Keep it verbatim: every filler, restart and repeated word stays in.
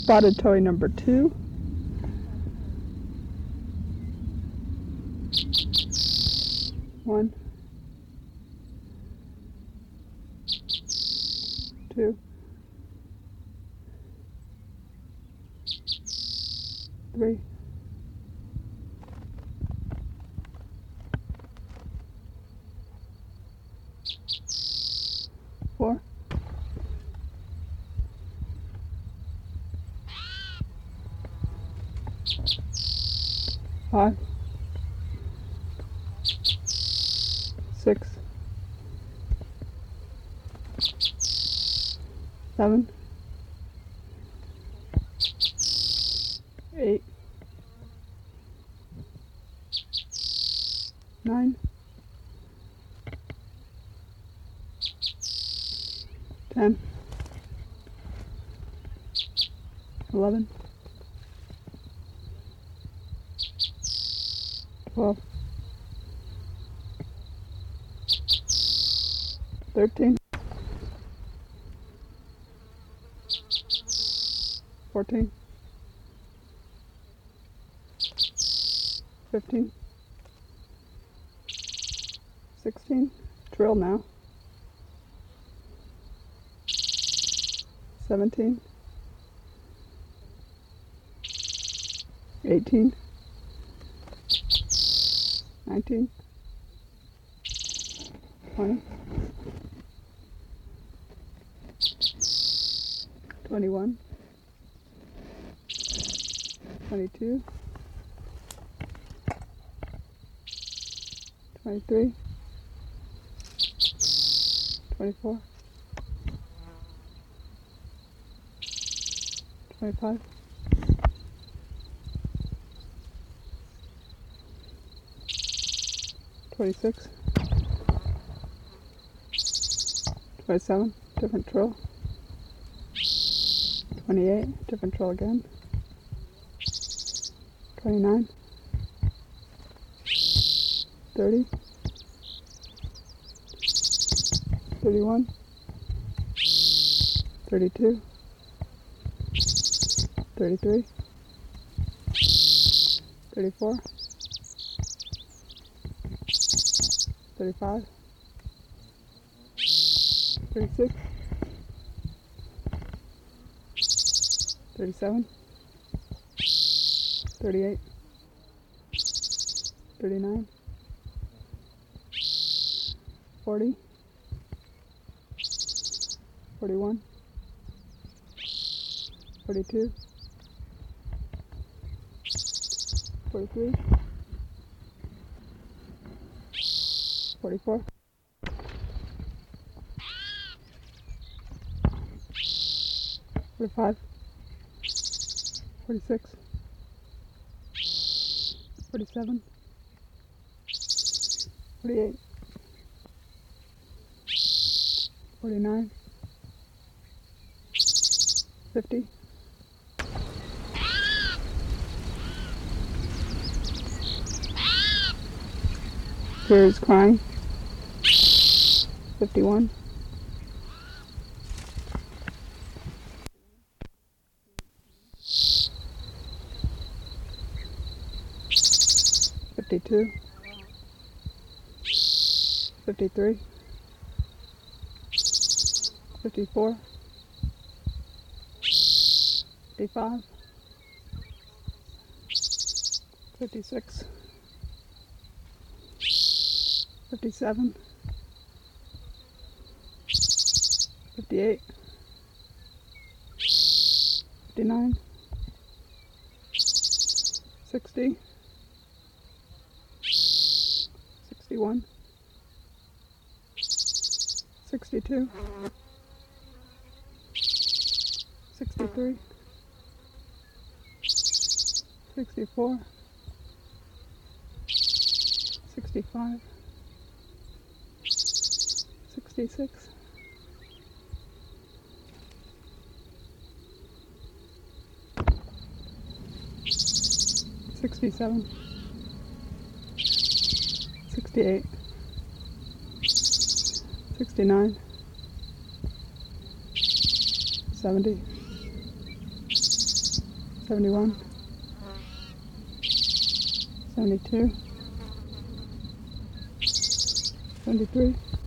Spotted toy number two. One, two, three, four, five, six, seven, eight, nine, ten, eleven, twelve, thirteen, fourteen, fifteen, sixteen, trill now, seventeen, eighteen, nineteen, twenty, twenty-one, twenty-two, twenty-three, twenty-four, twenty-five, twenty-six, twenty-seven, different trill, twenty-eight, different trill again, twenty-nine, thirty, thirty-one, thirty-two, thirty-three, thirty-four, thirty-five, thirty-six, thirty-seven, thirty-eight, thirty-nine, forty, forty-one, forty-two, forty-three, forty-four, forty-five, forty-six, forty-seven, forty-eight, forty-nine, fifty, Kira's crying, fifty-one, fifty-two, fifty-three, fifty-four, fifty-five, fifty-six, fifty-seven, fifty-eight, fifty-nine, sixty, sixty-one, sixty-two, sixty-three, sixty-four, sixty-five, sixty-six, sixty-seven, sixty-eight, sixty-nine, seventy, seventy-one, seventy-two, seventy-three,